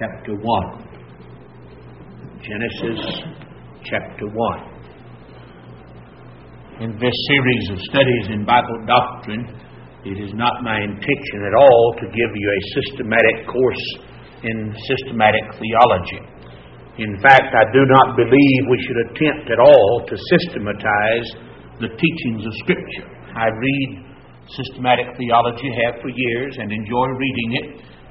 chapter 1. Genesis chapter 1. In this series of studies in Bible doctrine, it is not my intention at all to give you a systematic course in systematic theology. In fact, I do not believe we should attempt at all to systematize the teachings of Scripture. I read systematic theology, have for years, and enjoy reading it.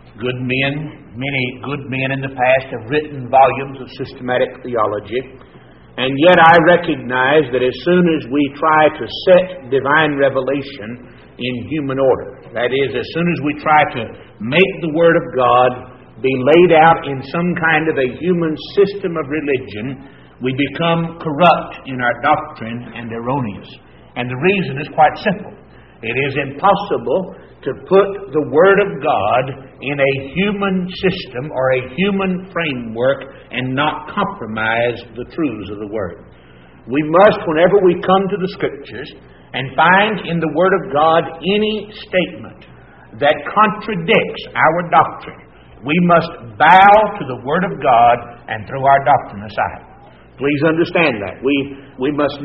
Many good men in the past have written volumes of systematic theology. And yet I recognize that as soon as we try to set divine revelation in human order, that is, as soon as we try to make the Word of God be laid out in some kind of a human system of religion, we become corrupt in our doctrine and erroneous. And the reason is quite simple. It is impossible to put the Word of God in a human system or a human framework and not compromise the truths of the Word. We must, whenever we come to the Scriptures and find in the Word of God any statement that contradicts our doctrine, we must bow to the Word of God and throw our doctrine aside. Please understand that. We must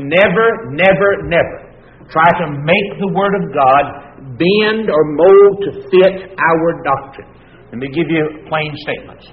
never try to make the Word of God bend or mold to fit our doctrine. Let me give you plain statements.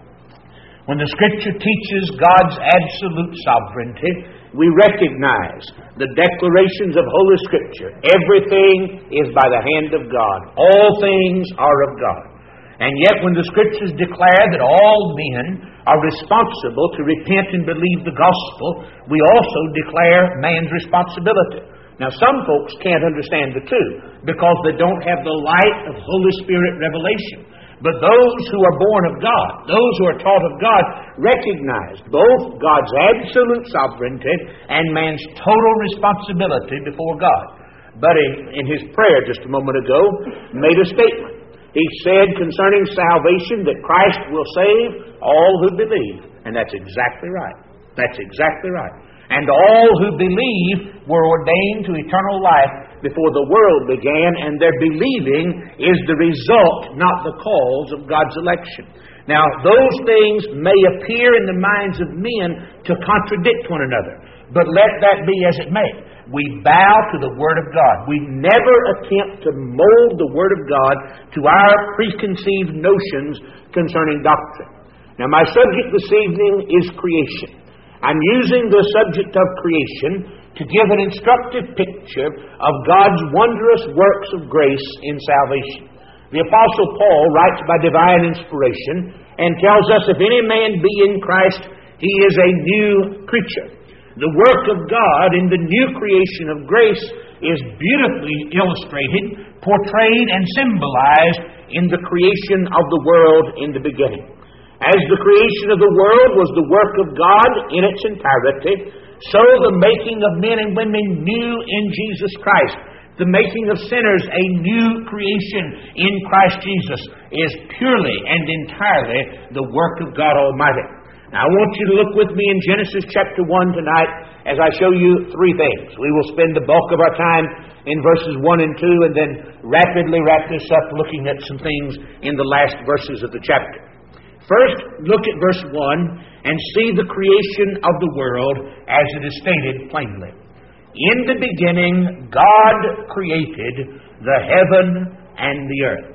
When the Scripture teaches God's absolute sovereignty, we recognize the declarations of Holy Scripture. Everything is by the hand of God. All things are of God. And yet when the Scriptures declare that all men are responsible to repent and believe the gospel, we also declare man's responsibility. Now, some folks can't understand the two because they don't have the light of Holy Spirit revelation. But those who are born of God, those who are taught of God, recognize both God's absolute sovereignty and man's total responsibility before God. But in his prayer just a moment ago, made a statement. He said concerning salvation that Christ will save all who believe. And that's exactly right. That's exactly right. And all who believe were ordained to eternal life before the world began, and their believing is the result, not the cause, of God's election. Now, those things may appear in the minds of men to contradict one another, but let that be as it may. We bow to the Word of God. We never attempt to mold the Word of God to our preconceived notions concerning doctrine. Now, my subject this evening is creation. I'm using the subject of creation to give an instructive picture of God's wondrous works of grace in salvation. The Apostle Paul writes by divine inspiration and tells us, if any man be in Christ, he is a new creature. The work of God in the new creation of grace is beautifully illustrated, portrayed, and symbolized in the creation of the world in the beginning. As the creation of the world was the work of God in its entirety, so the making of men and women new in Jesus Christ, the making of sinners a new creation in Christ Jesus, is purely and entirely the work of God Almighty. Now, I want you to look with me in Genesis chapter 1 tonight as I show you three things. We will spend the bulk of our time in verses 1 and 2 and then rapidly wrap this up looking at some things in the last verses of the chapter. First, look at verse 1 and see the creation of the world as it is stated plainly. In the beginning, God created the heaven and the earth.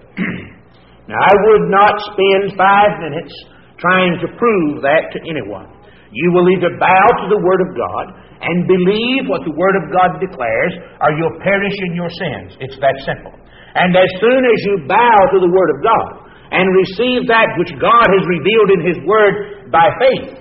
Now, I would not spend 5 minutes trying to prove that to anyone. You will either bow to the Word of God and believe what the Word of God declares, or you'll perish in your sins. It's that simple. And as soon as you bow to the Word of God and receive that which God has revealed in His Word by faith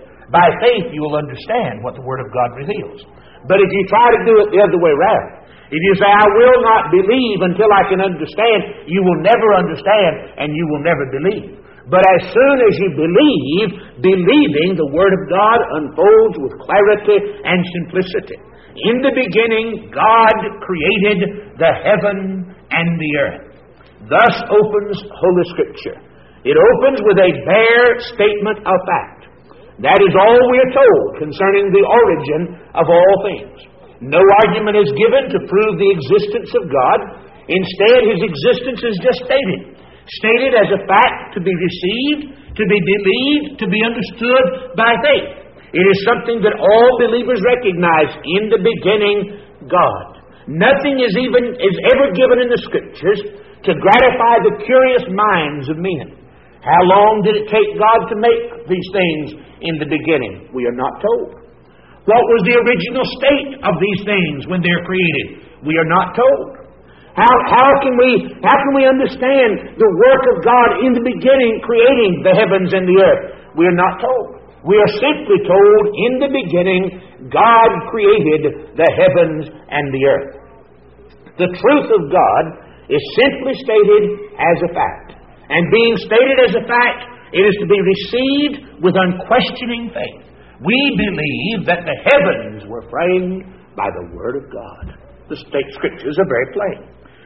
you will understand what the Word of God reveals. But if you try to do it the other way around, if you say, I will not believe until I can understand, you will never understand and you will never believe. But as soon as you believe, believing, the Word of God unfolds with clarity and simplicity. In the beginning, God created the heaven and the earth. Thus opens Holy Scripture. It opens with a bare statement of fact. That is all we are told concerning the origin of all things. No argument is given to prove the existence of God. Instead, His existence is just stated. stated as a fact to be received, to be believed, to be understood by faith. It is something that all believers recognize. In the beginning, God. Nothing is ever given in the Scriptures to gratify the curious minds of men. How long did it take God to make these things in the beginning? We are not told. What was the original state of these things when they are created? We are not told. How can we understand the work of God in the beginning, creating the heavens and the earth? We are not told. We are simply told, in the beginning, God created the heavens and the earth. The truth of God is simply stated as a fact. And being stated as a fact, it is to be received with unquestioning faith. We believe that the heavens were framed by the Word of God. The Scriptures are very plain.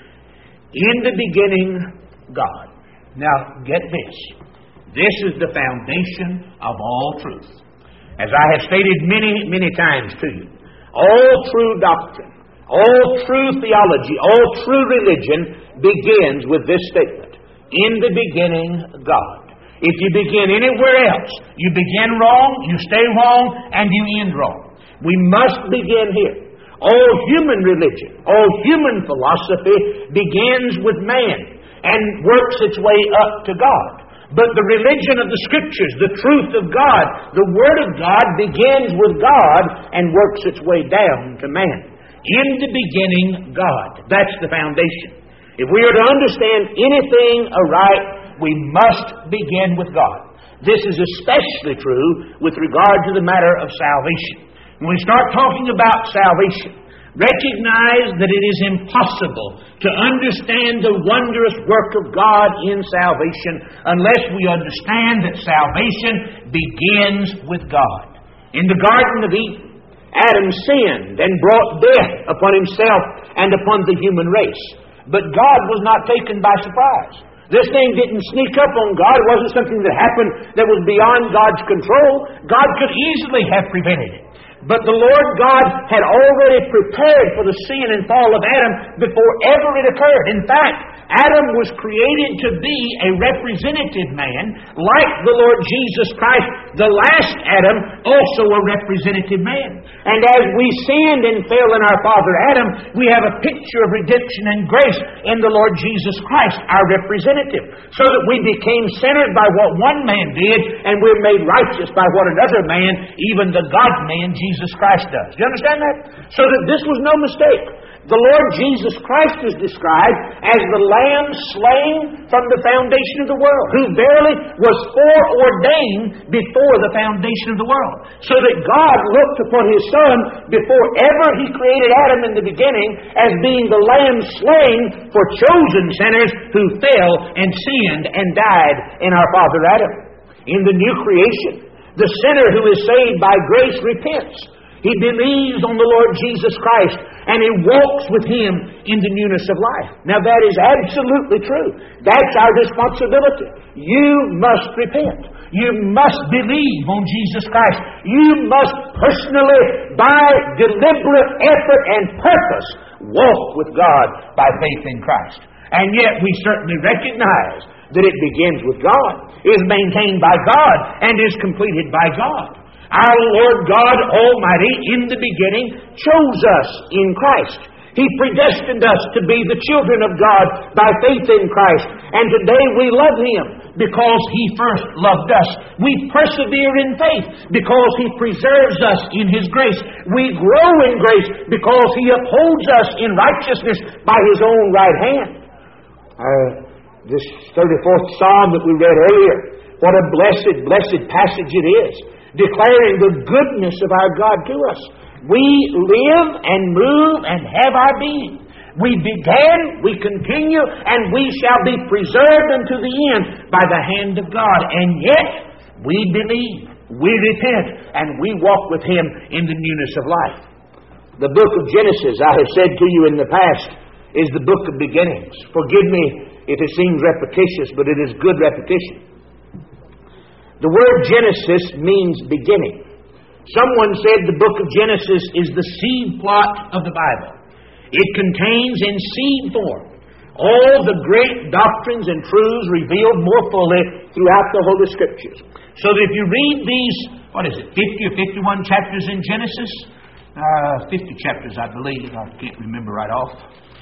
In the beginning, God. Now, get this. This is the foundation of all truth. As I have stated many, many times to you, all true doctrine, all true theology, all true religion begins with this statement. In the beginning, God. If you begin anywhere else, you begin wrong, you stay wrong, and you end wrong. We must begin here. All human religion, all human philosophy begins with man and works its way up to God. But the religion of the Scriptures, the truth of God, the Word of God begins with God and works its way down to man. In the beginning, God. That's the foundation. If we are to understand anything aright, we must begin with God. This is especially true with regard to the matter of salvation. When we start talking about salvation, recognize that it is impossible to understand the wondrous work of God in salvation unless we understand that salvation begins with God. In the Garden of Eden, Adam sinned and brought death upon himself and upon the human race. But God was not taken by surprise. This thing didn't sneak up on God. It wasn't something that happened that was beyond God's control. God could easily have prevented it. But the Lord God had already prepared for the sin and fall of Adam before ever it occurred. In fact, Adam was created to be a representative man, like the Lord Jesus Christ, the last Adam, also a representative man. And as we sinned and fell in our father Adam, we have a picture of redemption and grace in the Lord Jesus Christ, our representative, so that we became centered by what one man did, and we're made righteous by what another man, even the God-man, Jesus Christ, does. Do you understand that? So that this was no mistake. The Lord Jesus Christ is described as the Lamb slain from the foundation of the world, who verily was foreordained before the foundation of the world. So that God looked upon His Son before ever He created Adam in the beginning as being the Lamb slain for chosen sinners who fell and sinned and died in our father Adam. In the new creation, the sinner who is saved by grace repents. He believes on the Lord Jesus Christ, and he walks with Him in the newness of life. Now that is absolutely true. That's our responsibility. You must repent. You must believe on Jesus Christ. You must personally, by deliberate effort and purpose, walk with God by faith in Christ. And yet we certainly recognize that it begins with God, is maintained by God, and is completed by God. Our Lord God Almighty, in the beginning, chose us in Christ. He predestined us to be the children of God by faith in Christ. And today we love Him because He first loved us. We persevere in faith because He preserves us in His grace. We grow in grace because He upholds us in righteousness by His own right hand. This 34th Psalm that we read earlier, what a blessed passage it is, declaring the goodness of our God to us. We live and move and have our being. We began, we continue, and we shall be preserved unto the end by the hand of God. And yet, we believe, we repent, and we walk with Him in the newness of life. The book of Genesis, I have said to you in the past, is the book of beginnings. Forgive me if it seems repetitious, but it is good repetition. The word Genesis means beginning. Someone said the book of Genesis is the seed plot of the Bible. It contains in seed form All the great doctrines and truths revealed more fully throughout the Holy Scriptures. So that if you read these, 50 or 51 chapters in Genesis? 50 chapters, I believe. I can't remember right off.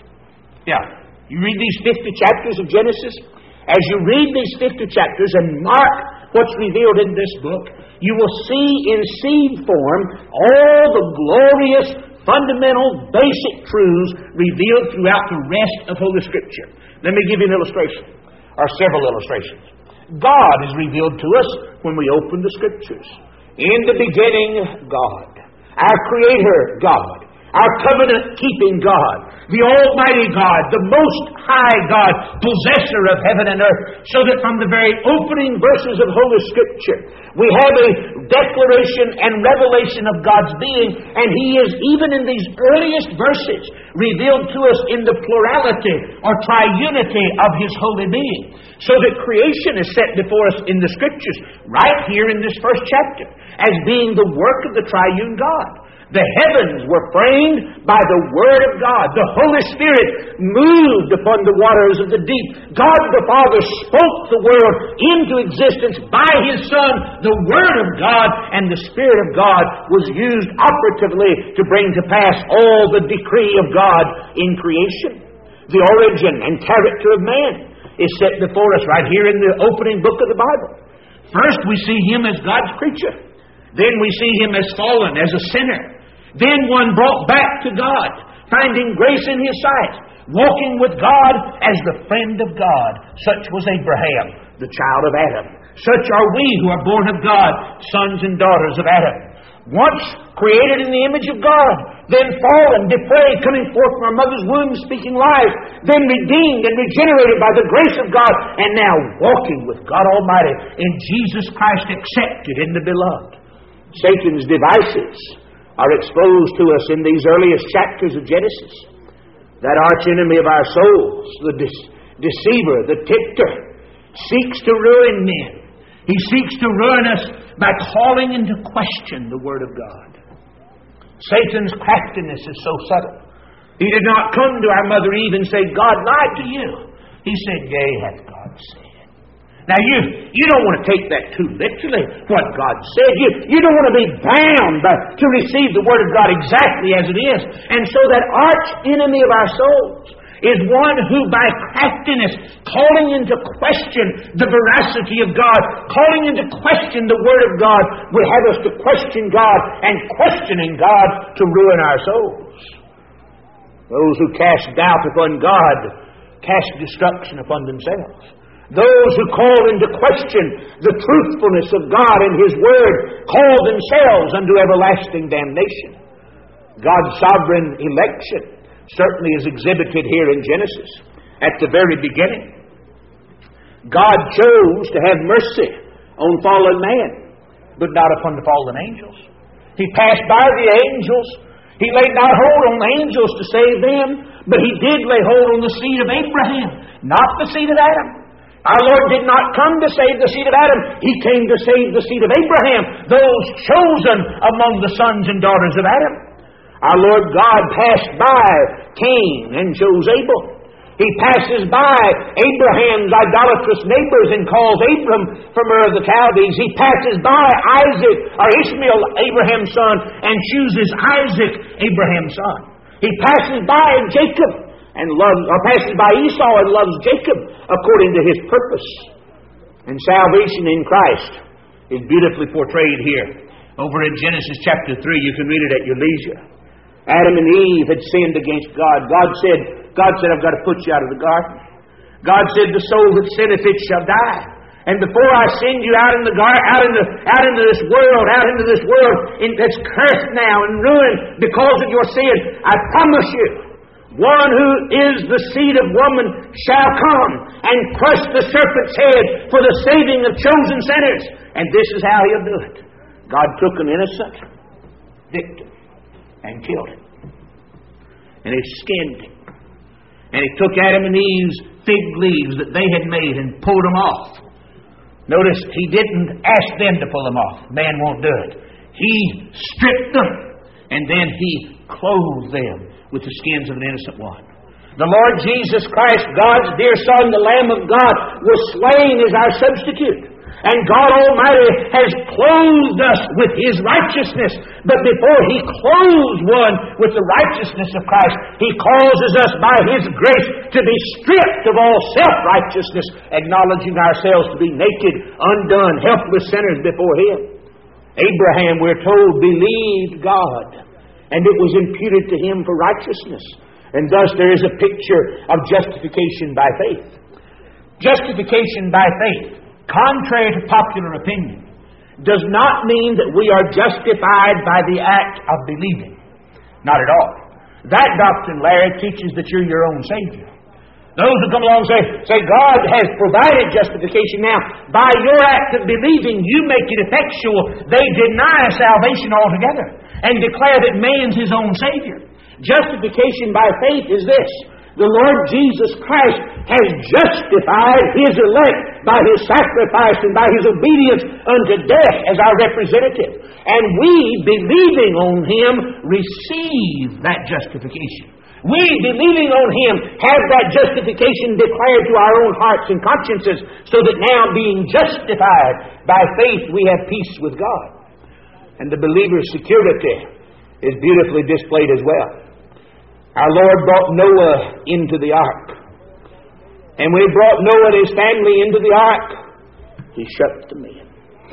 Yeah. You read these 50 chapters of Genesis. As you read these 50 chapters and mark what's revealed in this book, you will see in seed form all the glorious, fundamental, basic truths revealed throughout the rest of Holy Scripture. Let me give you an illustration, or several illustrations. God is revealed to us when we open the Scriptures. In the beginning, God. Our Creator, God. Our covenant-keeping God. The Almighty God. The Most High God. Possessor of heaven and earth. So that from the very opening verses of Holy Scripture, we have a declaration and revelation of God's being. And He is, even in these earliest verses, revealed to us in the plurality or triunity of His holy being. So that creation is set before us in the Scriptures, right here in this first chapter, as being the work of the triune God. The heavens were framed by the Word of God. The Holy Spirit moved upon the waters of the deep. God the Father spoke the world into existence by His Son. The Word of God and the Spirit of God was used operatively to bring to pass all the decree of God in creation. The origin and character of man is set before us right here in the opening book of the Bible. First, we see Him as God's creature. Then we see Him as fallen, as a sinner. Then one brought back to God, finding grace in His sight, walking with God as the friend of God. Such was Abraham, the child of Adam. Such are we who are born of God, sons and daughters of Adam. Once created in the image of God, then fallen, depraved, coming forth from our mother's womb, speaking life, then redeemed and regenerated by the grace of God, and now walking with God Almighty in Jesus Christ, accepted in the Beloved. Satan's devices are exposed to us in these earliest chapters of Genesis. That arch enemy of our souls, the deceiver, the tempter, seeks to ruin men. He seeks to ruin us by calling into question the Word of God. Satan's craftiness is so subtle. He did not come to our mother Eve and say, God lied to you. He said, yea, hath God said. Now, you don't want to take that too literally, what God said. You don't want to be bound to receive the Word of God exactly as it is. And so that arch enemy of our souls is one who by craftiness, calling into question the veracity of God, calling into question the Word of God, will have us to question God, and questioning God to ruin our souls. Those who cast doubt upon God cast destruction upon themselves. Those who call into question the truthfulness of God and His Word call themselves unto everlasting damnation. God's sovereign election certainly is exhibited here in Genesis. At the very beginning, God chose to have mercy on fallen man, but not upon the fallen angels. He passed by the angels. He laid not hold on the angels to save them, but He did lay hold on the seed of Abraham, not the seed of Adam. Our Lord did not come to save the seed of Adam. He came to save the seed of Abraham, those chosen among the sons and daughters of Adam. Our Lord God passed by Cain and chose Abel. He passes by Abraham's idolatrous neighbors and calls Abram from Ur of the Chaldees. He passes by Isaac, or Ishmael, Abraham's son, and chooses Isaac, Abraham's son. He passes by Jacob and loves, or passes by Esau and loves Jacob according to His purpose. And salvation in Christ is beautifully portrayed here. Over in Genesis chapter 3, you can read it at your leisure. Adam and Eve had sinned against God. God said, I've got to put you out of the garden. God said, the soul that sinneth it shall die. And before I send you out into this world that's cursed now and ruined because of your sin, I promise you, one who is the seed of woman shall come and crush the serpent's head for the saving of chosen sinners. And this is how He'll do it. God took an innocent victim and killed him. And He skinned him. And He took Adam and Eve's fig leaves that they had made and pulled them off. Notice He didn't ask them to pull them off. Man won't do it. He stripped them. And then He clothed them with the skins of an innocent one. The Lord Jesus Christ, God's dear Son, the Lamb of God, was slain as our substitute. And God Almighty has clothed us with His righteousness. But before He clothes one with the righteousness of Christ, He causes us by His grace to be stripped of all self-righteousness, acknowledging ourselves to be naked, undone, helpless sinners before Him. Abraham, we're told, believed God, and it was imputed to him for righteousness. And thus there is a picture of justification by faith. Justification by faith, contrary to popular opinion, does not mean that we are justified by the act of believing. Not at all. That doctrine, Larry, teaches that you're your own Savior. Those who come along and say God has provided justification now. By your act of believing, you make it effectual. They deny salvation altogether and declare that man's his own Savior. Justification by faith is this: the Lord Jesus Christ has justified His elect by His sacrifice and by His obedience unto death as our representative. And we, believing on Him, receive that justification. We, believing on Him, have that justification declared to our own hearts and consciences, so that now, being justified by faith, we have peace with God. And the believer's security is beautifully displayed as well. Our Lord brought Noah into the ark. And when He brought Noah and his family into the ark, He shut them in.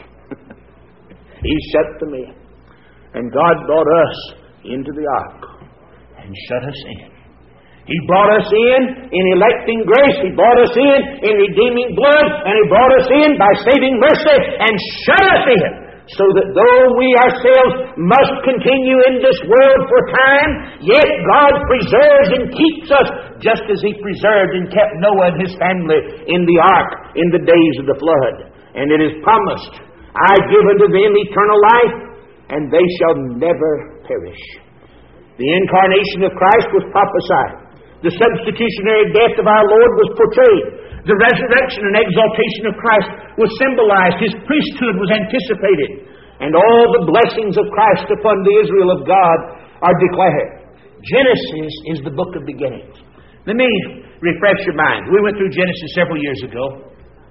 He shut them in. And God brought us into the ark and shut us in. He brought us in electing grace. He brought us in redeeming blood. And He brought us in by saving mercy and shut us in. So that though we ourselves must continue in this world for time, yet God preserves and keeps us just as He preserved and kept Noah and his family in the ark in the days of the flood. And it is promised, I give unto them eternal life, and they shall never perish. The incarnation of Christ was prophesied. The substitutionary death of our Lord was portrayed. The resurrection and exaltation of Christ was symbolized. His priesthood was anticipated. And all the blessings of Christ upon the Israel of God are declared. Genesis is the book of beginnings. Let me refresh your minds. We went through Genesis several years ago.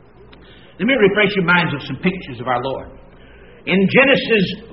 Let me refresh your minds of some pictures of our Lord. In Genesis,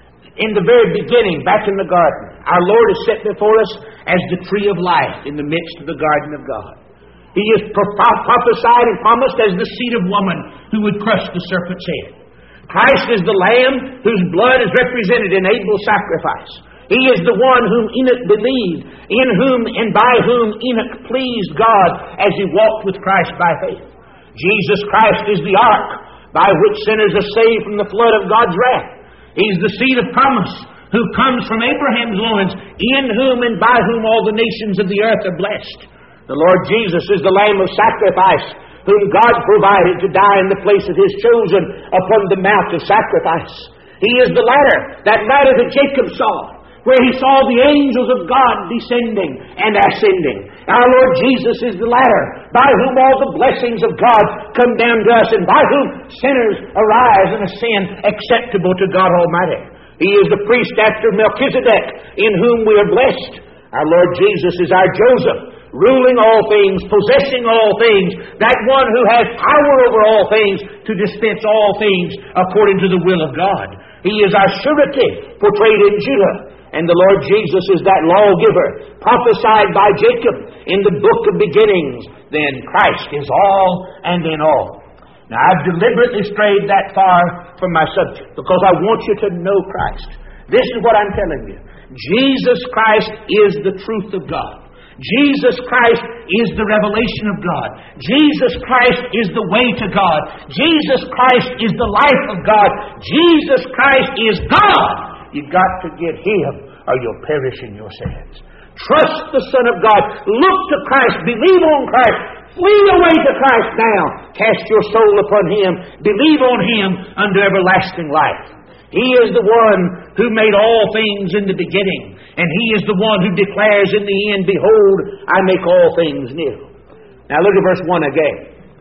in the very beginning, back in the garden, our Lord is set before us as the tree of life in the midst of the garden of God. He is prophesied and promised as the seed of woman who would crush the serpent's head. Christ is the Lamb whose blood is represented in Abel's sacrifice. He is the one whom Enoch believed, in whom and by whom Enoch pleased God as he walked with Christ by faith. Jesus Christ is the ark by which sinners are saved from the flood of God's wrath. He's the seed of promise who comes from Abraham's loins, in whom and by whom all the nations of the earth are blessed. The Lord Jesus is the Lamb of sacrifice, whom God provided to die in the place of His chosen upon the mount of sacrifice. He is the ladder, that ladder that Jacob saw, where he saw the angels of God descending and ascending. Our Lord Jesus is the ladder by whom all the blessings of God come down to us, and by whom sinners arise and ascend acceptable to God Almighty. He is the priest after Melchizedek, in whom we are blessed. Our Lord Jesus is our Joseph, ruling all things, possessing all things, that one who has power over all things to dispense all things according to the will of God. He is our surety, portrayed in Judah. And the Lord Jesus is that lawgiver, prophesied by Jacob in the book of beginnings. Then Christ is all and in all. Now, I've deliberately strayed that far from my subject because I want you to know Christ. This is what I'm telling you. Jesus Christ is the truth of God. Jesus Christ is the revelation of God. Jesus Christ is the way to God. Jesus Christ is the life of God. Jesus Christ is God. You've got to get Him or you'll perish in your sins. Trust the Son of God. Look to Christ. Believe on Christ. Flee away to Christ now. Cast your soul upon Him. Believe on Him unto everlasting life. He is the one who made all things in the beginning. And He is the one who declares in the end, behold, I make all things new. Now look at verse 1 again.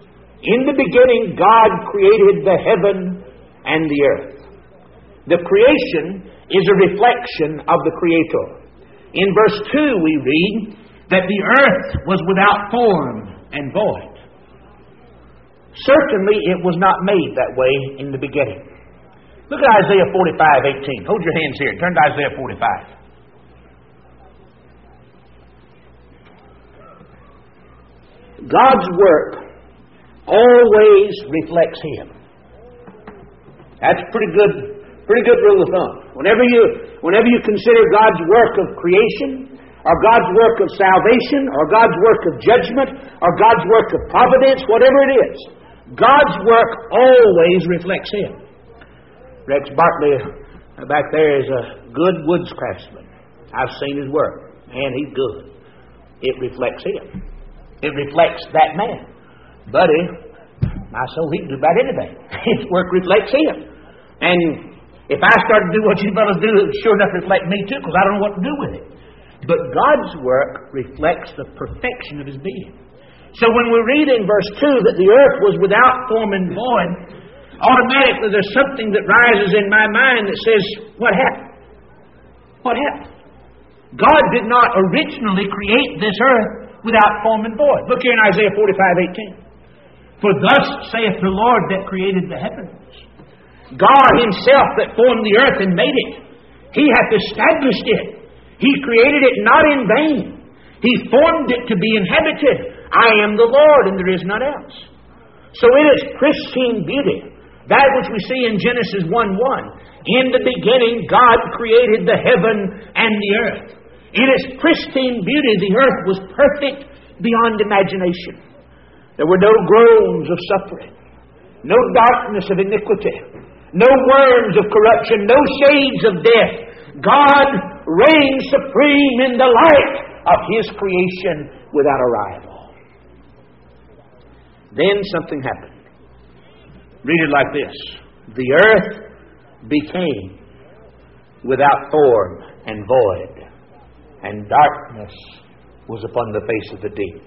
In the beginning, God created the heaven and the earth. The creation is a reflection of the Creator. In verse 2 we read, that the earth was without form and void. Certainly it was not made that way in the beginning. Look at Isaiah 45:18. Hold your hands here. Turn to Isaiah 45. God's work always reflects Him. That's a pretty good rule of thumb. Whenever you consider God's work of creation, or God's work of salvation, or God's work of judgment, or God's work of providence, whatever it is, God's work always reflects Him. Rex Bartley back there is a good woods craftsman. I've seen his work. Man, he's good. It reflects him. It reflects that man. Buddy, my soul, he can do about anything. His work reflects him. And if I start to do what you fellows do, it would sure enough reflect me too, because I don't know what to do with it. But God's work reflects the perfection of His being. So when we read in verse 2 that the earth was without form and void, automatically there's something that rises in my mind that says, what happened? What happened? God did not originally create this earth without form and void. Look here in Isaiah 45:18. For thus saith the Lord that created the heavens. God Himself that formed the earth and made it. He hath established it. He created it not in vain. He formed it to be inhabited. I am the Lord, and there is none else. So in its pristine beauty, that which we see in Genesis 1:1, in the beginning God created the heaven and the earth. In its pristine beauty, the earth was perfect beyond imagination. There were no groans of suffering, no darkness of iniquity, no worms of corruption, no shades of death. God reigned supreme in the light of His creation without a rival. Then something happened. Read it like this. The earth became without form and void, and darkness was upon the face of the deep.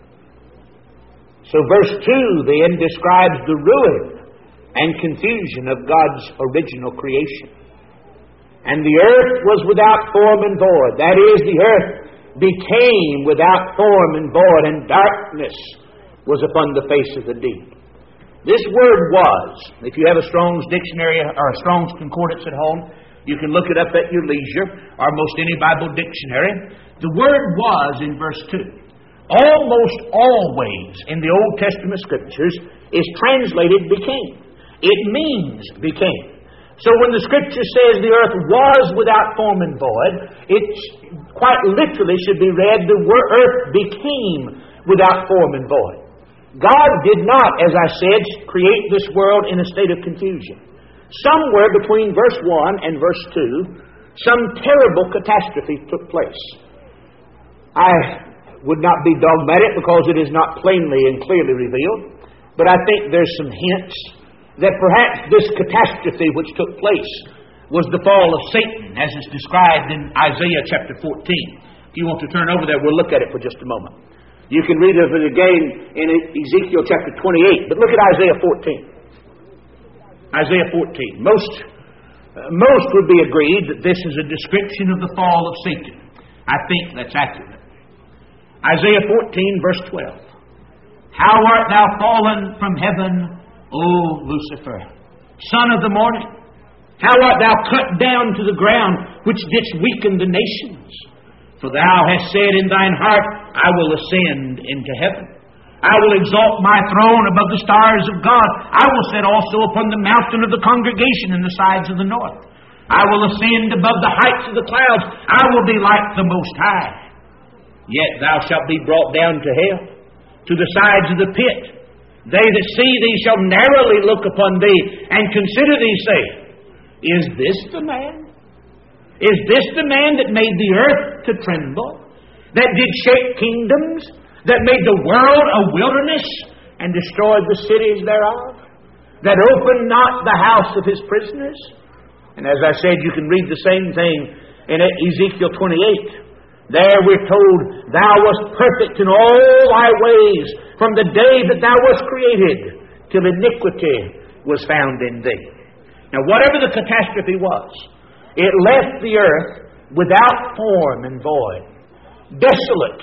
So verse 2 then describes the ruin and confusion of God's original creation. And the earth was without form and void. That is, the earth became without form and void, and darkness was upon the face of the deep. This word was, if you have a Strong's dictionary or a Strong's concordance at home, you can look it up at your leisure, or most any Bible dictionary. The word was in verse 2. Almost always in the Old Testament Scriptures is translated became. It means became. So when the Scripture says the earth was without form and void, it quite literally should be read, the earth became without form and void. God did not, as I said, create this world in a state of confusion. Somewhere between verse 1 and verse 2, some terrible catastrophe took place. I would not be dogmatic because it is not plainly and clearly revealed, but I think there's some hints that perhaps this catastrophe which took place was the fall of Satan, as is described in Isaiah chapter 14. If you want to turn over there, we'll look at it for just a moment. You can read of it again in Ezekiel chapter 28, but look at Isaiah 14. Isaiah 14. Most would be agreed that this is a description of the fall of Satan. I think that's accurate. Isaiah 14, verse 12. How art thou fallen from heaven, O Lucifer, son of the morning? How art thou cut down to the ground, which didst weaken the nations? For thou hast said in thine heart, I will ascend into heaven. I will exalt my throne above the stars of God. I will sit also upon the mountain of the congregation in the sides of the north. I will ascend above the heights of the clouds. I will be like the Most High. Yet thou shalt be brought down to hell, to the sides of the pit. They that see thee shall narrowly look upon thee, and consider thee, say, Is this the man? Is this the man that made the earth to tremble, that did shake kingdoms, that made the world a wilderness, and destroyed the cities thereof, that opened not the house of his prisoners? And as I said, you can read the same thing in Ezekiel 28. There we're told, Thou wast perfect in all thy ways from the day that thou wast created, till iniquity was found in thee. Now whatever the catastrophe was, it left the earth without form and void, desolate,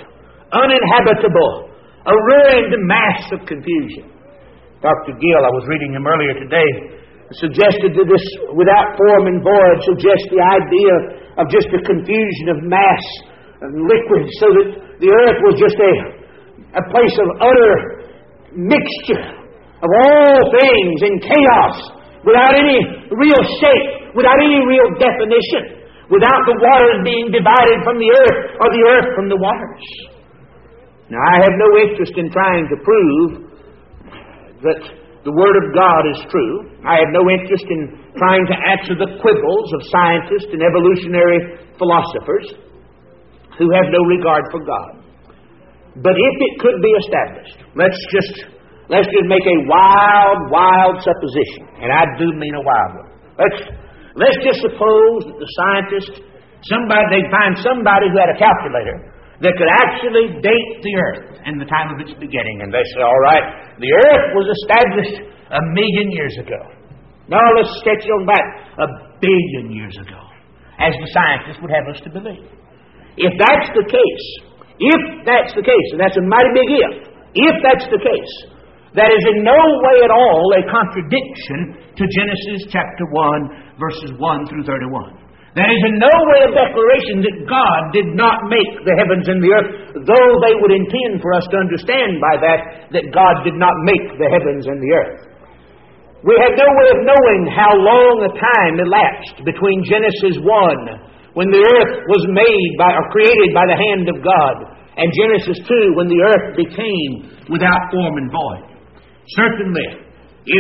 uninhabitable, a ruined mass of confusion. Dr. Gill, I was reading him earlier today, suggested that this without form and void suggests the idea of just a confusion of mass and liquid, so that the earth was just a place of utter mixture of all things in chaos, without any real shape, without any real definition, without the waters being divided from the earth or the earth from the waters. Now, I have no interest in trying to prove that the Word of God is true. I have no interest in trying to answer the quibbles of scientists and evolutionary philosophers who have no regard for God. But if it could be established, let's just make a wild supposition, and I do mean a wild one. Let's just suppose that the scientists, they'd find somebody who had a calculator that could actually date the earth and the time of its beginning. And they say, all right, the earth was established 1,000,000 years ago. Now let's sketch it on back 1,000,000,000 years ago, as the scientists would have us to believe. If that's the case, and that's a mighty big if that's the case, that is in no way at all a contradiction to Genesis chapter 1, verses 1 through 31. That is in no way a declaration that God did not make the heavens and the earth, though they would intend for us to understand by that God did not make the heavens and the earth. We have no way of knowing how long a time elapsed between Genesis 1, when the earth was made or created by the hand of God, and Genesis 2, when the earth became without form and void. Certainly, if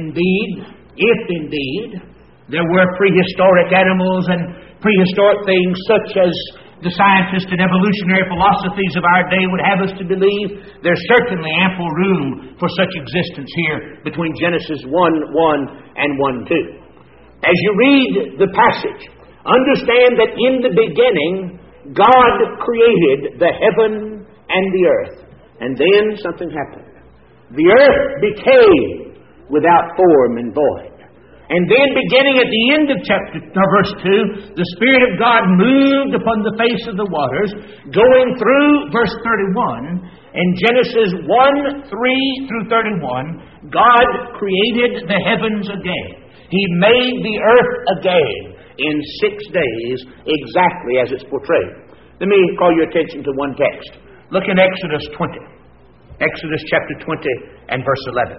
indeed there were prehistoric animals and prehistoric things such as the scientists and evolutionary philosophies of our day would have us to believe, there's certainly ample room for such existence here between Genesis 1:1 and 1:2. As you read the passage, understand that in the beginning, God created the heaven and the earth. And then something happened. The earth became without form and void. And then beginning at the end of verse 2, the Spirit of God moved upon the face of the waters, going through verse 31. In Genesis 1:3 through 31, God created the heavens again. He made the earth again in 6 days, exactly as it's portrayed. Let me call your attention to one text. Look in Exodus 20. Exodus chapter 20 and verse 11.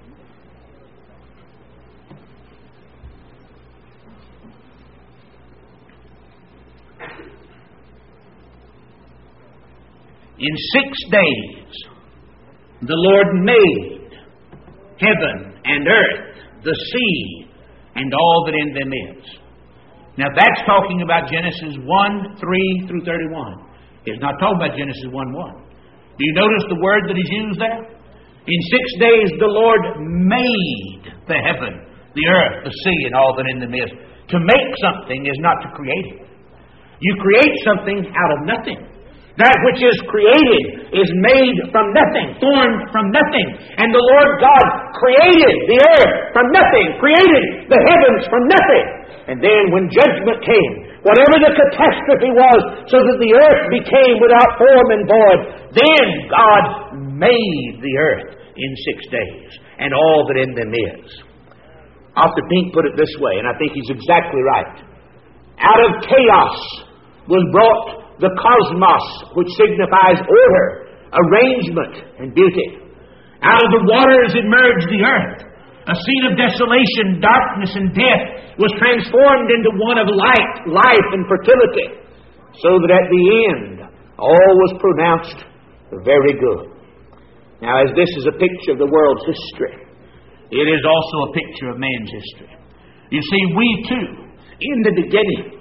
In 6 days, the Lord made heaven and earth, the sea, and all that in them is. Now that's talking about Genesis 1:3 through 31. It's not talking about Genesis 1:1. Do you notice the word that is used there? In 6 days, the Lord made the heaven, the earth, the sea, and all that in them is. To make something is not to create it. You create something out of nothing. That which is created is made from nothing, formed from nothing. And the Lord God created the earth from nothing, created the heavens from nothing. And then when judgment came, whatever the catastrophe was, so that the earth became without form and void, then God made the earth in 6 days, and all that in them is. Arthur Pink put it this way, and I think he's exactly right. Out of chaos was brought the cosmos, which signifies order, arrangement, and beauty. Out of the waters emerged the earth. A scene of desolation, darkness, and death was transformed into one of light, life, and fertility, so that at the end, all was pronounced very good. Now, as this is a picture of the world's history, it is also a picture of man's history. You see, we too, in the beginning,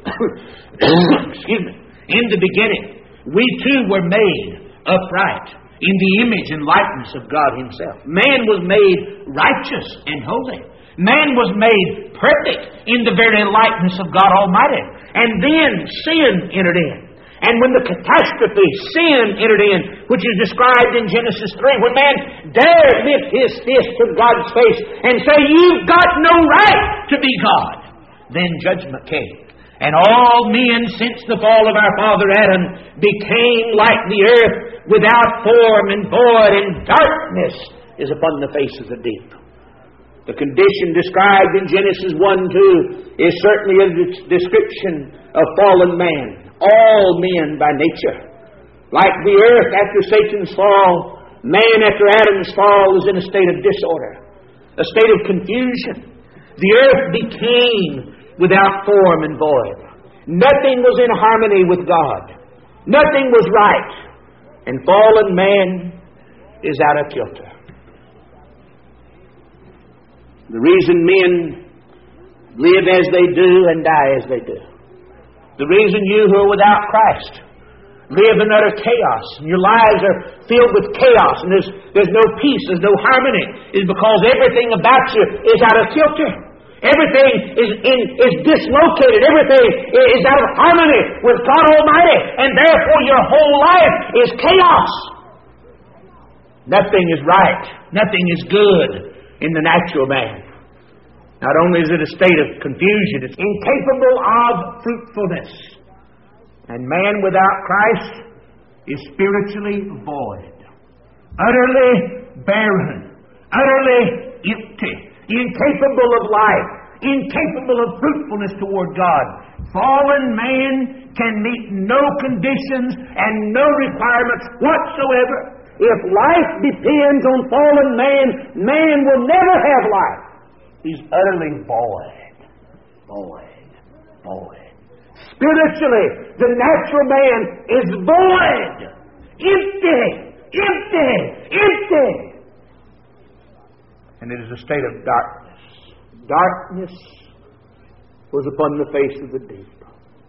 in the beginning, we too were made upright in the image and likeness of God Himself. Man was made righteous and holy. Man was made perfect in the very likeness of God Almighty. And then sin entered in. And when the catastrophe, sin entered in, which is described in Genesis 3, when man dared lift his fist to God's face and say, "You've got no right to be God," then judgment came. And all men, since the fall of our father Adam, became like the earth, without form and void, and darkness is upon the face of the deep. The condition described in Genesis 1:2 is certainly a description of fallen man. All men by nature. Like the earth after Satan's fall, man after Adam's fall is in a state of disorder, a state of confusion. The earth became without form and void. Nothing was in harmony with God. Nothing was right. And fallen man is out of kilter. The reason men live as they do and die as they do. The reason you who are without Christ live in utter chaos, and your lives are filled with chaos, and there's no peace, there's no harmony, is because everything about you is out of kilter. Everything is dislocated. Everything is out of harmony with God Almighty, and therefore your whole life is chaos. Nothing is right. Nothing is good in the natural man. Not only is it a state of confusion, it's incapable of fruitfulness. And man without Christ is spiritually void, utterly barren, utterly empty, incapable of life, incapable of fruitfulness toward God. Fallen man can meet no conditions and no requirements whatsoever. If life depends on fallen man, man will never have life. He's utterly void. Spiritually, the natural man is void, empty. And it is a state of darkness. Darkness was upon the face of the deep.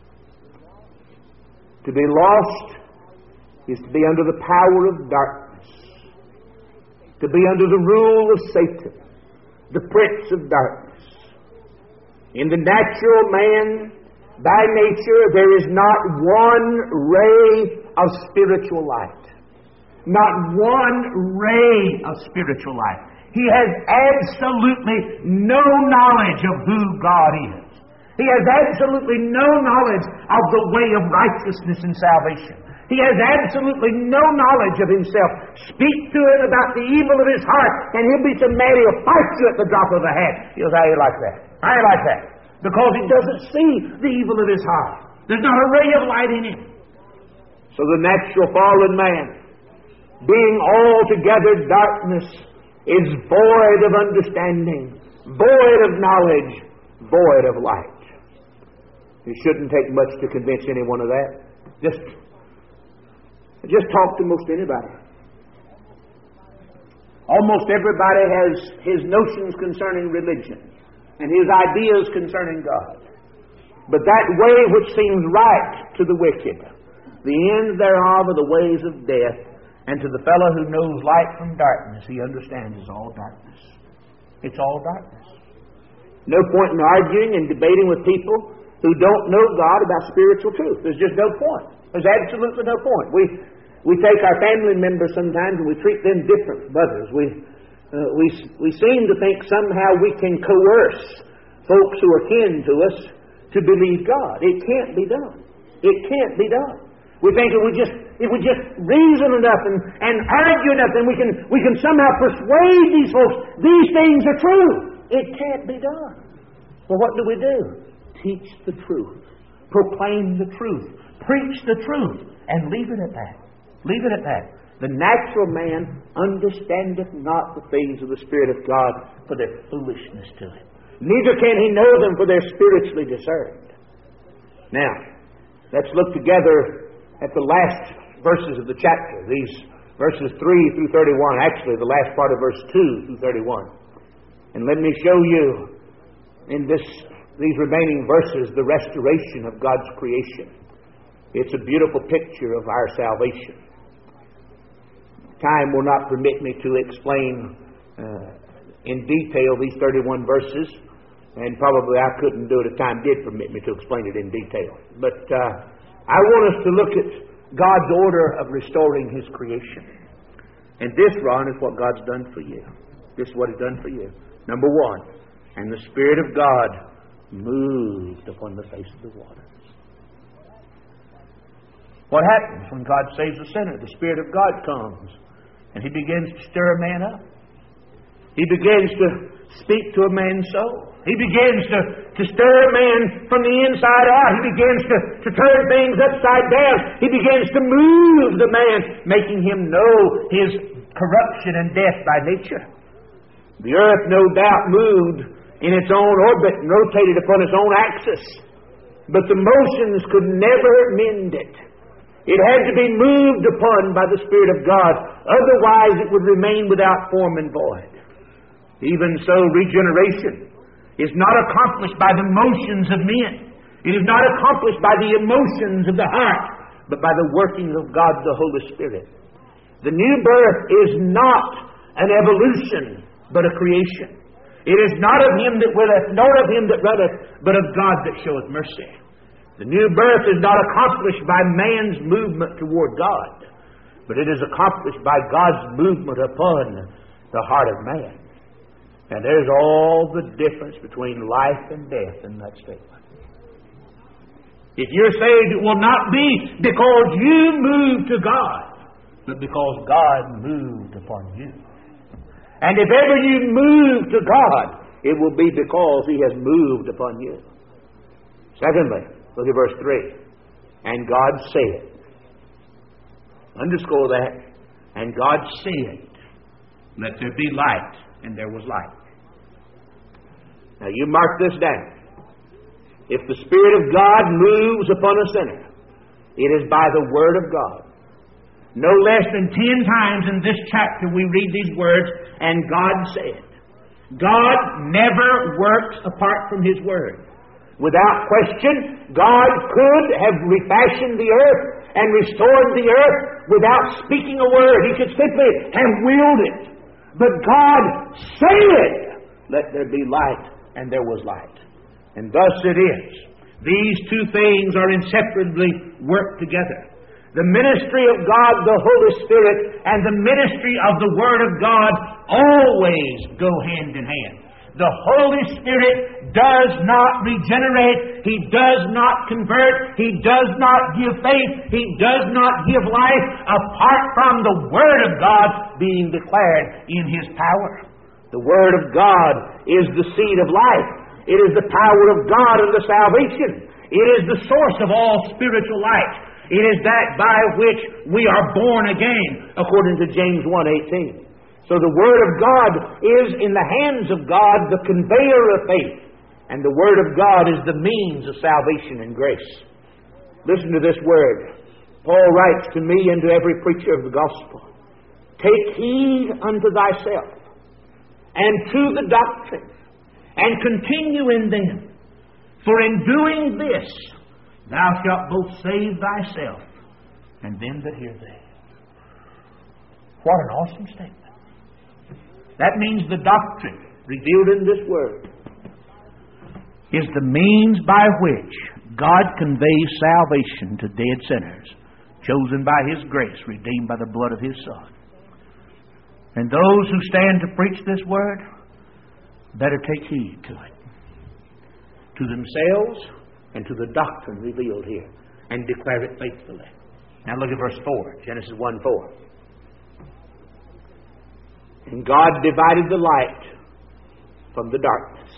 To be lost is to be under the power of darkness, to be under the rule of Satan, the prince of darkness. In the natural man, by nature, there is not one ray of spiritual light. Not one ray of spiritual light. He has absolutely no knowledge of who God is. He has absolutely no knowledge of the way of righteousness and salvation. He has absolutely no knowledge of himself. Speak to him about the evil of his heart, and he'll be so mad he'll fight you at the drop of a hat. He'll say, "How you like that? How you like that?" Because he doesn't see the evil of his heart. There's not a ray of light in him. So the natural fallen man, being altogether darkness, is void of understanding, void of knowledge, void of light. It shouldn't take much to convince anyone of that. Just talk to most anybody. Almost everybody has his notions concerning religion and his ideas concerning God. But that way which seems right to the wicked, the ends thereof are the ways of death, and to the fellow who knows light from darkness, he understands it's all darkness. It's all darkness. No point in arguing and debating with people who don't know God about spiritual truth. There's just no point. There's absolutely no point. We take our family members sometimes and we treat them different from others. We seem to think somehow we can coerce folks who are kin to us to believe God. It can't be done. It can't be done. We think if we just reason enough and argue enough, then we can somehow persuade these folks these things are true. It can't be done. Well, what do? Teach the truth. Proclaim the truth. Preach the truth. And leave it at that. Leave it at that. The natural man understandeth not the things of the Spirit of God, for their foolishness to him. Neither can he know them, for they're spiritually discerned. Now, let's look together at the last verses of the chapter. These verses 3 through 31. Actually, the last part of verse 2 through 31. And let me show you in these remaining verses the restoration of God's creation. It's a beautiful picture of our salvation. Time will not permit me to explain in detail these 31 verses, and probably I couldn't do it if time did permit me to explain it in detail. But I want us to look at God's order of restoring His creation. And this, Ron, is what God's done for you. This is what He's done for you. Number one, and the Spirit of God moved upon the face of the waters. What happens when God saves a sinner? The Spirit of God comes and He begins to stir a man up. He begins to speak to a man's soul. He begins to stir a man from the inside out. He begins to turn things upside down. He begins to move the man, making him know his corruption and death by nature. The earth no doubt moved in its own orbit and rotated upon its own axis. But the motions could never mend it. It had to be moved upon by the Spirit of God. Otherwise it would remain without form and void. Even so, regeneration is not accomplished by the motions of men. It is not accomplished by the emotions of the heart, but by the working of God the Holy Spirit. The new birth is not an evolution, but a creation. It is not of him that willeth, nor of him that runneth, but of God that showeth mercy. The new birth is not accomplished by man's movement toward God, but it is accomplished by God's movement upon the heart of man. And there's all the difference between life and death in that statement. If you're saved, it will not be because you moved to God, but because God moved upon you. And if ever you move to God, it will be because He has moved upon you. Secondly, look at verse 3. And God said. Underscore that. And God said, let there be light, and there was light. Now you mark this down. If the Spirit of God moves upon a sinner, it is by the Word of God. No less than 10 times in this chapter we read these words, and God said. God never works apart from His Word. Without question, God could have refashioned the earth and restored the earth without speaking a word. He could simply have willed it. But God said, let there be light, and there was light. And thus it is. These two things are inseparably worked together. The ministry of God, the Holy Spirit, and the ministry of the Word of God always go hand in hand. The Holy Spirit does not regenerate. He does not convert. He does not give faith. He does not give life apart from the Word of God being declared in His power. The Word of God is the seed of life. It is the power of God unto salvation. It is the source of all spiritual light. It is that by which we are born again, according to James 1:18. So the Word of God is in the hands of God, the conveyor of faith. And the Word of God is the means of salvation and grace. Listen to this word. Paul writes to me and to every preacher of the gospel. Take heed unto thyself and to the doctrine, and continue in them. For in doing this, thou shalt both save thyself and them that hear thee. What an awesome statement. That means the doctrine revealed in this word is the means by which God conveys salvation to dead sinners, chosen by His grace, redeemed by the blood of His Son. And those who stand to preach this word better take heed to it, to themselves and to the doctrine revealed here, and declare it faithfully. Now look at verse 4, Genesis 1:4. And God divided the light from the darkness.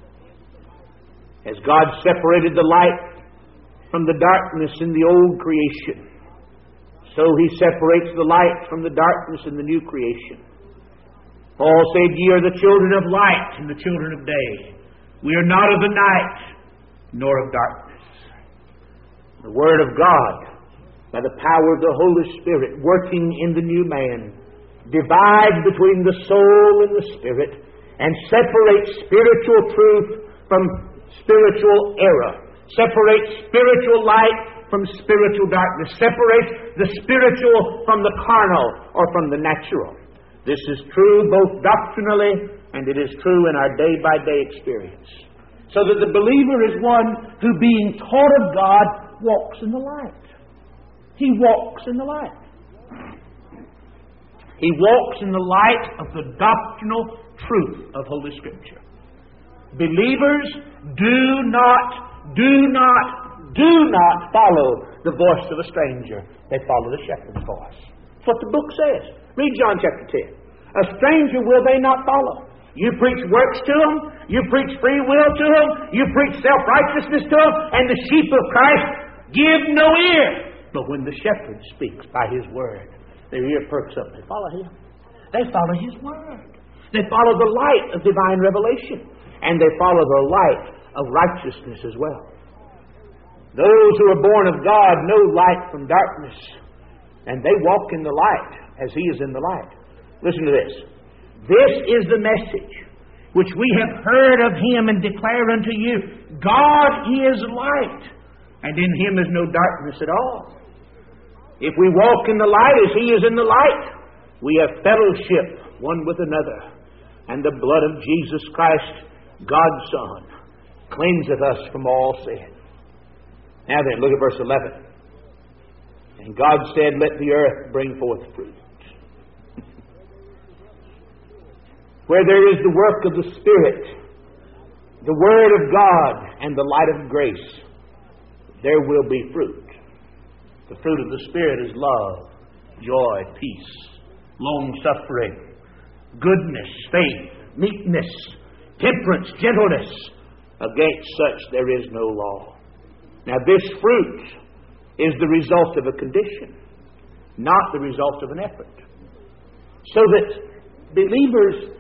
As God separated the light from the darkness in the old creation, so He separates the light from the darkness in the new creation. Paul said, ye are the children of light and the children of day. We are not of the night, nor of darkness. The Word of God, by the power of the Holy Spirit working in the new man, divides between the soul and the spirit, and separates spiritual truth from spiritual error, separates spiritual light from spiritual darkness, separates the spiritual from the carnal or from the natural. This is true both doctrinally, and it is true in our day-by-day experience. So that the believer is one who, being taught of God, walks in the light. He walks in the light. He walks in the light of the doctrinal truth of Holy Scripture. Believers, do not do not follow the voice of a stranger. They follow the shepherd's voice. That's what the book says. Read John chapter 10. A stranger will they not follow. You preach works to them. You preach free will to them. You preach self-righteousness to them. And the sheep of Christ give no ear. But when the shepherd speaks by His word, their ear perks up. They follow Him. They follow His word. They follow the light of divine revelation. And they follow the light of righteousness as well. Those who are born of God know light from darkness. And they walk in the light as He is in the light. Listen to this. This is the message which we have heard of Him and declare unto you. God is light, and in Him is no darkness at all. If we walk in the light as He is in the light, we have fellowship one with another. And the blood of Jesus Christ, God's Son, cleanseth us from all sin. Now then, look at verse 11. And God said, let the earth bring forth fruit. Where there is the work of the Spirit, the Word of God, and the light of grace, there will be fruit. The fruit of the Spirit is love, joy, peace, long-suffering, goodness, faith, meekness, temperance, gentleness. Against such there is no law. Now this fruit is the result of a condition, not the result of an effort. So that believers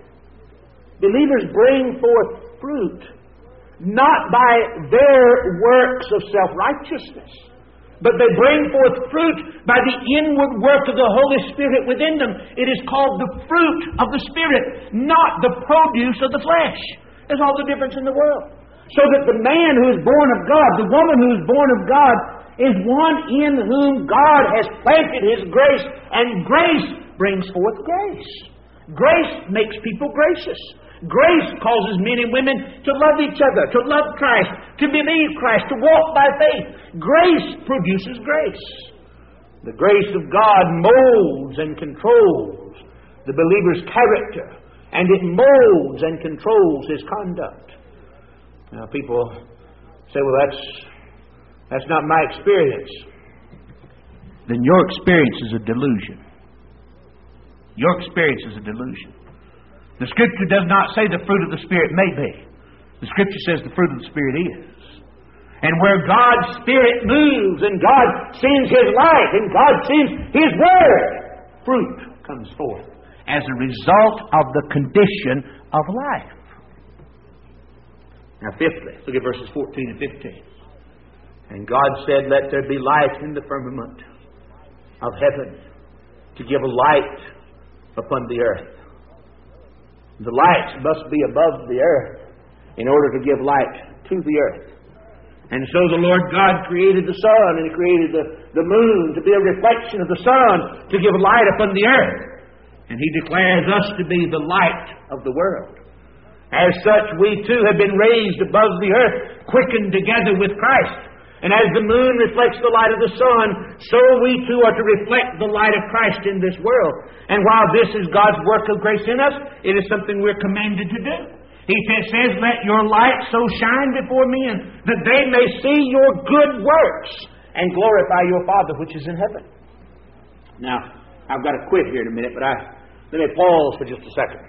bring forth fruit not by their works of self-righteousness, but they bring forth fruit by the inward work of the Holy Spirit within them. It is called the fruit of the Spirit, not the produce of the flesh. There's all the difference in the world. So that the man who is born of God, the woman who is born of God, is one in whom God has planted His grace, and grace brings forth grace. Grace makes people gracious. Grace causes men and women to love each other, to love Christ, to believe Christ, to walk by faith. Grace produces grace. The grace of God molds and controls the believer's character, and it molds and controls his conduct. Now, people say, well, that's not my experience. Then your experience is a delusion. Your experience is a delusion. The Scripture does not say the fruit of the Spirit may be. The Scripture says the fruit of the Spirit is. And where God's Spirit moves and God sends His light and God sends His Word, fruit comes forth as a result of the condition of life. Now, fifthly, look at verses 14 and 15. And God said, let there be light in the firmament of heaven to give a light upon the earth. The lights must be above the earth in order to give light to the earth. And so the Lord God created the sun and He created the moon to be a reflection of the sun to give light upon the earth. And He declares us to be the light of the world. As such, we too have been raised above the earth, quickened together with Christ. And as the moon reflects the light of the sun, so we too are to reflect the light of Christ in this world. And while this is God's work of grace in us, it is something we're commanded to do. He says, let your light so shine before men that they may see your good works and glorify your Father which is in heaven. Now, I've got to quit here in a minute, but let me pause for just a second.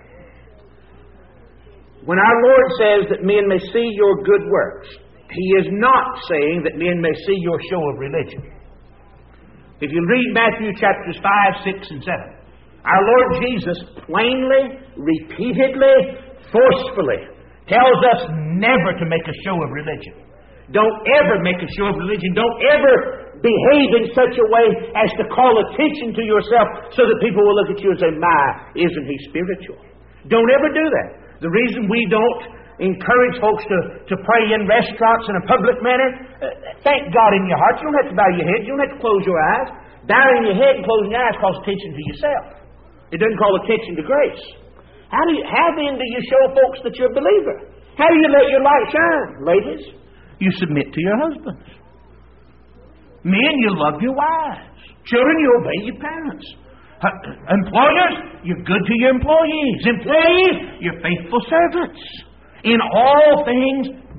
When our Lord says that men may see your good works, He is not saying that men may see your show of religion. If you read Matthew chapters 5, 6, and 7, our Lord Jesus plainly, repeatedly, forcefully tells us never to make a show of religion. Don't ever make a show of religion. Don't ever behave in such a way as to call attention to yourself so that people will look at you and say, my, isn't he spiritual? Don't ever do that. The reason we don't encourage folks to pray in restaurants in a public manner, thank God in your heart. You don't have to bow your head. You don't have to close your eyes. Bowing your head and closing your eyes calls attention to yourself. It doesn't call attention to grace. How then do you show folks that you're a believer? How do you let your light shine, ladies? You submit to your husbands. Men, you love your wives. Children, you obey your parents. Employers, you're good to your employees. Employees, you're faithful servants. In all things,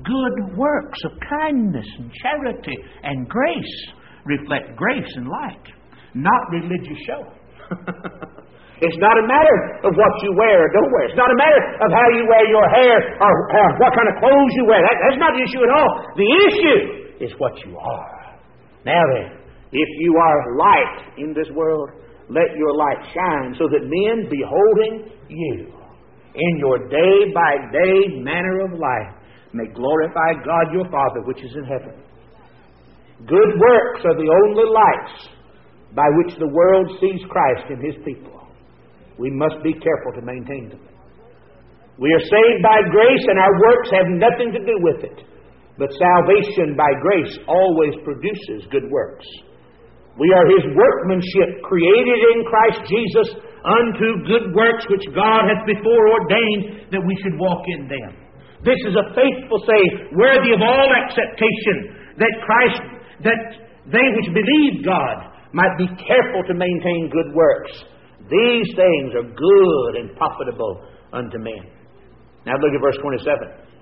good works of kindness and charity and grace reflect grace and light, not religious show. It's not a matter of what you wear or don't wear. It's not a matter of how you wear your hair or what kind of clothes you wear. That's not the issue at all. The issue is what you are. Now then, if you are light in this world, let your light shine so that men, beholding you in your day-by-day manner of life, may glorify God your Father which is in heaven. Good works are the only lights by which the world sees Christ in His people. We must be careful to maintain them. We are saved by grace, and our works have nothing to do with it. But salvation by grace always produces good works. We are His workmanship, created in Christ Jesus unto good works which God hath before ordained that we should walk in them. This is a faithful saying, worthy of all acceptation, that they which believe God might be careful to maintain good works. These things are good and profitable unto men. Now look at verse 27.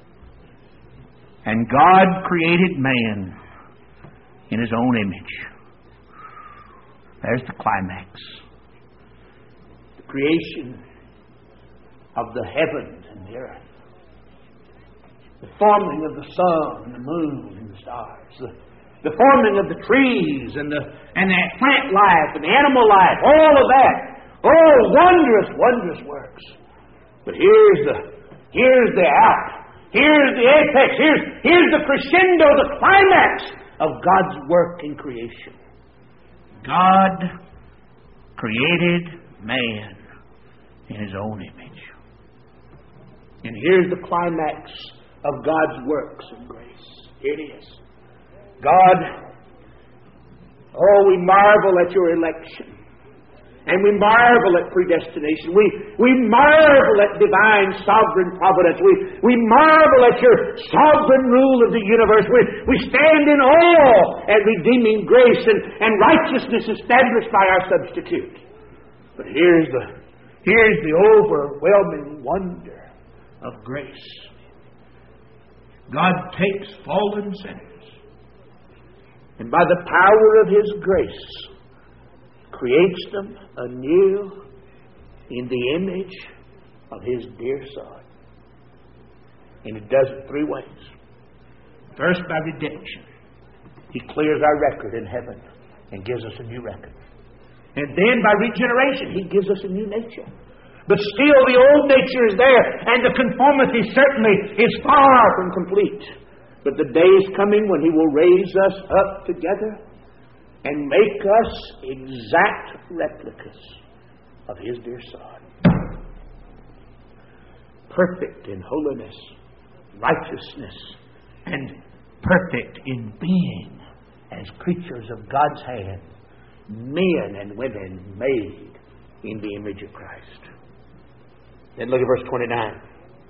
And God created man in His own image. There's the climax. The creation of the heavens and the earth. The forming of the sun and the moon and the stars. The forming of the trees and the plant life and the animal life. All of that. Oh, wondrous, wondrous works. But here's the out. Here's the apex. Here's the crescendo, the climax of God's work in creation. God created man in His own image. And here's the climax of God's works and grace. Here it is. God, we marvel at your election. And we marvel at predestination. We marvel at divine sovereign providence. We marvel at your sovereign rule of the universe. We stand in awe at redeeming grace and righteousness established by our substitute. But here's the overwhelming wonder of grace. God takes fallen sinners, and by the power of His grace creates them anew in the image of His dear Son. And it does it three ways. First, by redemption. He clears our record in heaven and gives us a new record. And then by regeneration, He gives us a new nature. But still the old nature is there, and the conformity certainly is far from complete. But the day is coming when He will raise us up together and make us exact replicas of His dear Son. Perfect in holiness, righteousness, and perfect in being as creatures of God's hand, men and women made in the image of Christ. Then look at verse 29.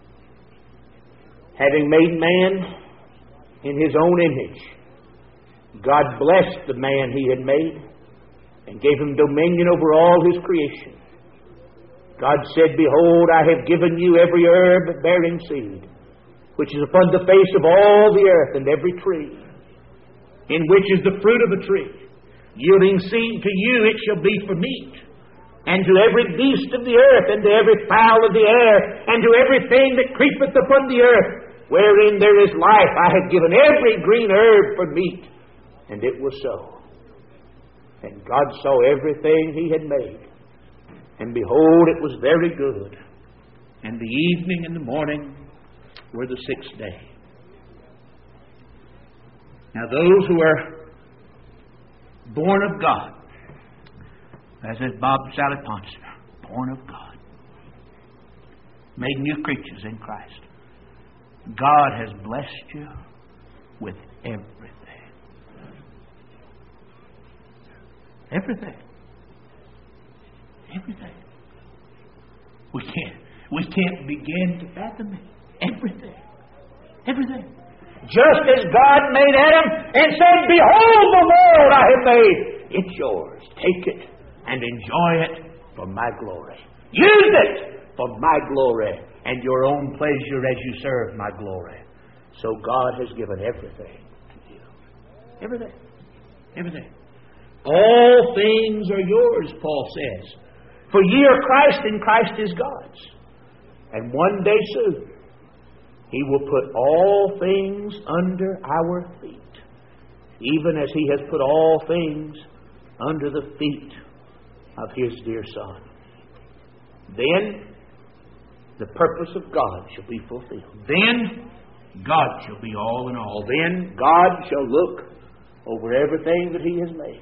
Having made man in His own image, God blessed the man He had made and gave him dominion over all His creation. God said, Behold, I have given you every herb bearing seed, which is upon the face of all the earth, and every tree, in which is the fruit of a tree. Yielding seed to you, it shall be for meat. And to every beast of the earth, and to every fowl of the air, and to everything that creepeth upon the earth, wherein there is life, I have given every green herb for meat. And it was so. And God saw everything He had made, and behold, it was very good. And the evening and the morning were the sixth day. Now those who are born of God, as is Bob Sally Ponce, born of God, made new creatures in Christ, God has blessed you with everything. Everything. Everything. We can't begin to fathom it. Everything. Everything. Just as God made Adam and said, Behold the world I have made. It's yours. Take it and enjoy it for my glory. Use it for my glory and your own pleasure as you serve my glory. So God has given everything to you. Everything. Everything. All things are yours, Paul says. For ye are Christ, and Christ is God's. And one day soon, He will put all things under our feet, even as He has put all things under the feet of His dear Son. Then the purpose of God shall be fulfilled. Then God shall be all in all. Then God shall look over everything that He has made.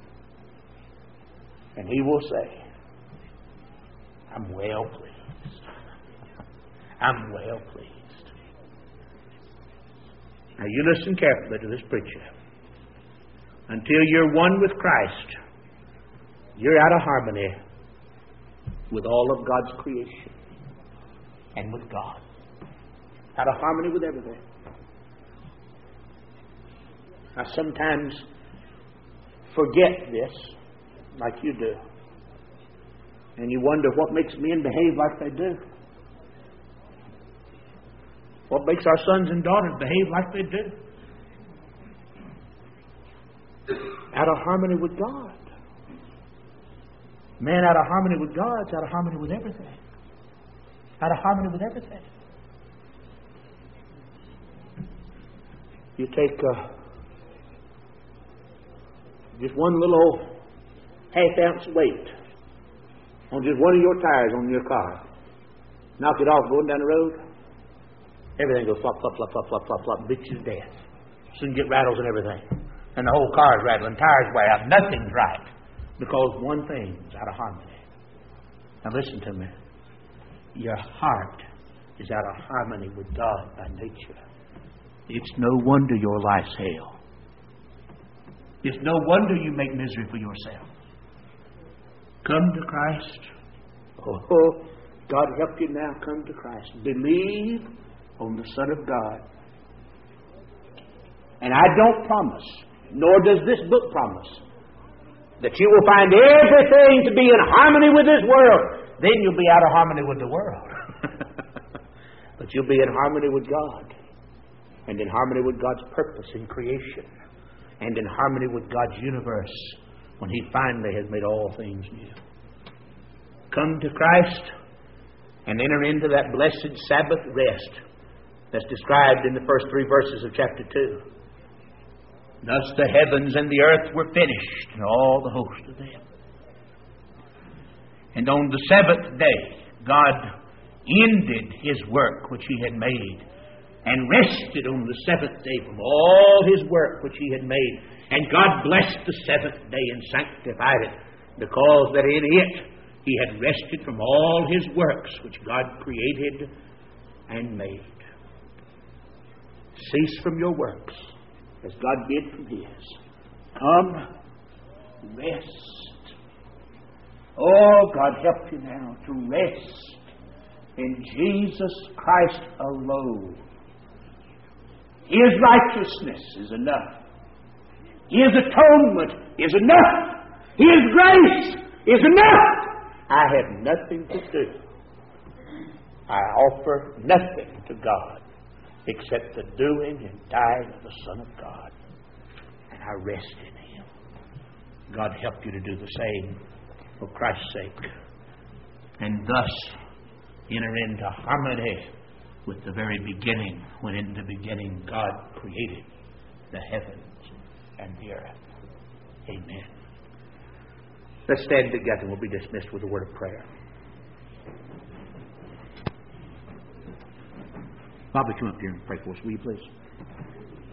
And He will say, I'm well pleased. I'm well pleased. Now you listen carefully to this preacher. Until you're one with Christ, you're out of harmony with all of God's creation and with God. Out of harmony with everything. I sometimes forget this, like you do. And you wonder what makes men behave like they do. What makes our sons and daughters behave like they do. Out of harmony with God. Man out of harmony with God is out of harmony with everything. Out of harmony with everything. You take just one little half-ounce weight on just one of your tires on your car. Knock it off going down the road. Everything goes flop, flop, flop, flop, flop, flop, flop, beats you to death. Soon get rattles and everything. And the whole car is rattling. Tires wear out. Nothing's right. Because one thing's out of harmony. Now listen to me. Your heart is out of harmony with God by nature. It's no wonder your life's hell. It's no wonder you make misery for yourself. Come to Christ. Oh, God help you now. Come to Christ. Believe on the Son of God. And I don't promise, nor does this book promise, that you will find everything to be in harmony with this world. Then you'll be out of harmony with the world. But you'll be in harmony with God. And in harmony with God's purpose in creation. And in harmony with God's universe when He finally has made all things new. Come to Christ and enter into that blessed Sabbath rest that's described in the first 3 verses of chapter 2. Thus the heavens and the earth were finished, and all the host of them. And on the seventh day, God ended His work which He had made, and rested on the seventh day from all His work which He had made. And God blessed the seventh day and sanctified it, because that in it He had rested from all His works which God created and made. Cease from your works, as God did from His. Come, rest. Oh, God help you now to rest in Jesus Christ alone. His righteousness is enough. His atonement is enough. His grace is enough. I have nothing to do. I offer nothing to God except the doing and dying of the Son of God. And I rest in Him. God help you to do the same for Christ's sake. And thus enter into harmony with the very beginning, when in the beginning God created the heavens and the earth. Amen. Let's stand together. We'll be dismissed with a word of prayer. Bobby, come up here and pray for us, will you please?